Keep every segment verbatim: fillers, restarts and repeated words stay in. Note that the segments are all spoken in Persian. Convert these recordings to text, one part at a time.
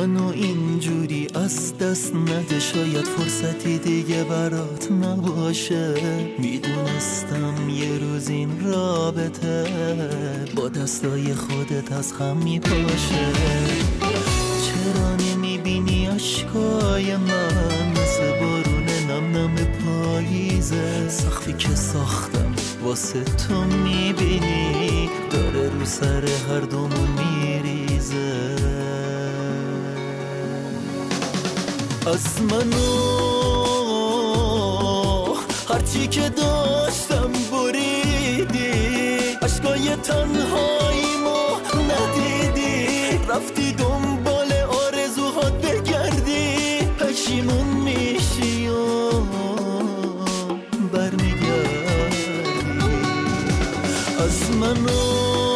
منو اینجوری از دست نده، شاید فرصتی دیگه برات نباشه. میدونستم یه روز این رابطه با دستای خودت از هم میپاشه. چرا نمیبینی عشقای من مثل بارون نم نم پاییزه؟ سقفی که ساختم واسه تو میبینی داره رو سر هر دومون میریزه. از منو هرچی که داشتم بریدی، عشقای تنهاییمو ندیدی، رفتی دنبال آرزوهات بگردی، پشیمون میشی و برمیگردی. از منو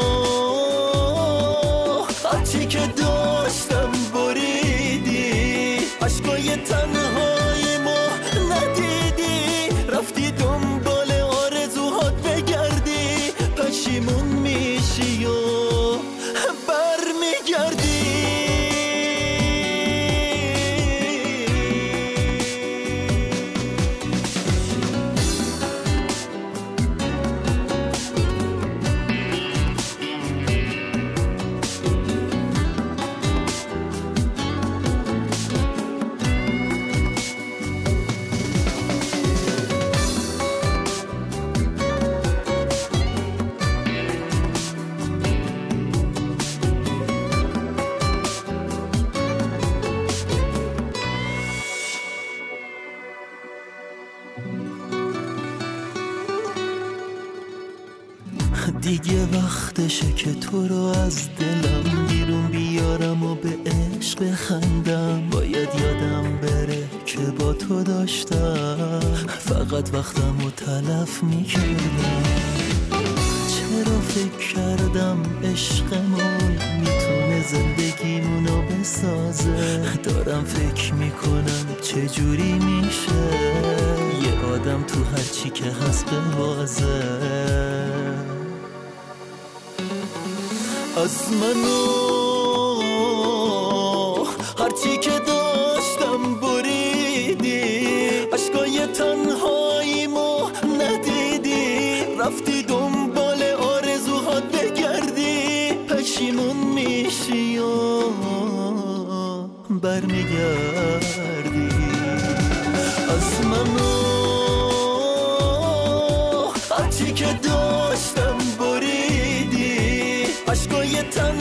هرچی که داشتم بریدی، عشقای تنهاییمو ندیدی، رفتی دنبال آرزوهات بگردی، پشیمون میشی و برمیگردی. دیگه وقتشه که تو رو از دلم بیرون بیارم و به عشق بخندم. باید یادم بره که با تو داشتم فقط وقتم رو تلف میکردم. چرا فکر کردم عشقمون میتونه زندگیمونو بسازه؟ دارم فکر میکنم چجوری میشه یه آدم تو هرچی که هست ببازه. از منو هرچی که داشتم بریدی، عشقای تنهاییمو ندیدی، رفتی دنبال آرزوهات بگردی، پشیمون میشی و برمیگردی. از منو هرچی که داشتم بریدی، عشقای تن